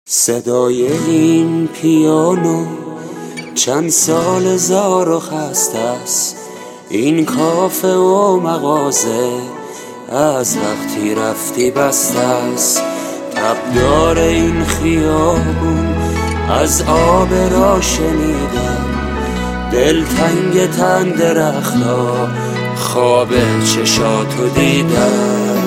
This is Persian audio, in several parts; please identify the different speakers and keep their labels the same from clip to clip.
Speaker 1: صدای این پیانو چند سال زار و خسته است. این کافه و مغازه از وقتی رفتی بسته است. تبدار این خیابون از آب را شنیدم، دلتنگ تن درختا خواب چشاتو دیدم.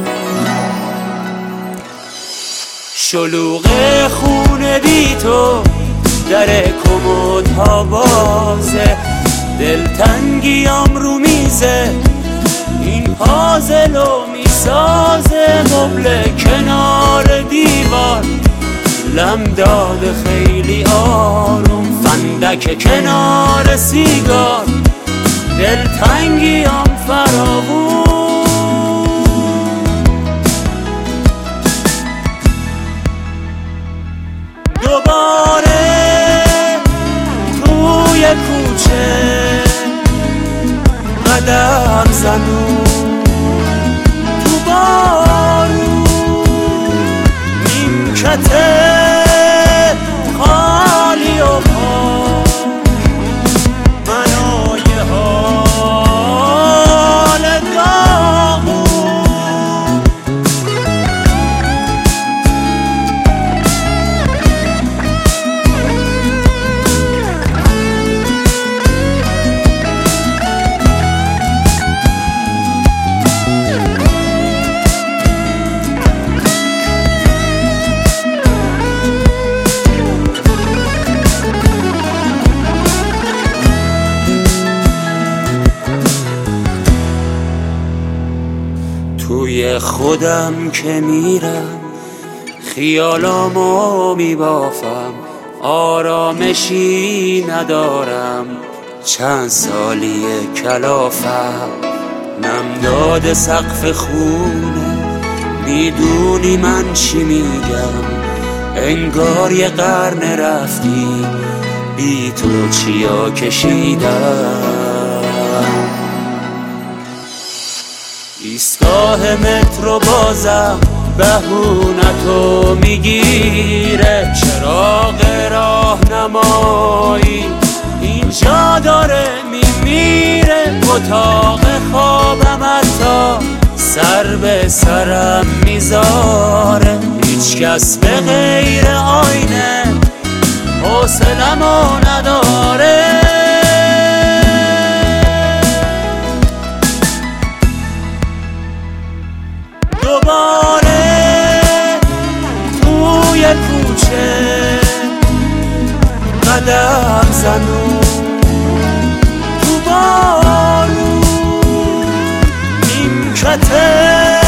Speaker 1: شلوغ خونه بی تو، در کمدها بازه، دلتنگیام رو میزه، این پازلو میسازه. مبل کنار دیوار لم داده خیلی آروم، فندک کنار سیگار، دلتنگیام فراوون. دوباره توی کوچه قدم زنون، تو بارون نیمکت خالی و پاک، منای حال داغون. توی خودم که میرم، خیالامو میبافم، آرامشی ندارم، چند سالیه کلافم. نمداد سقف خونه، میدونی من چی میگم، انگار یه قرن رفتی، بی تو چیا کشیدم. ایستگاه مترو بازم بهونتو میگیره، چراغ راهنمایی اینجا داره میمیره. اتاق خوابم حتی سر به سرم میذاره، هیچ کس به غیر آینه حوصله‌مو نداره. دوباره توی کوچه قدم زنون، تو بارون نیمکت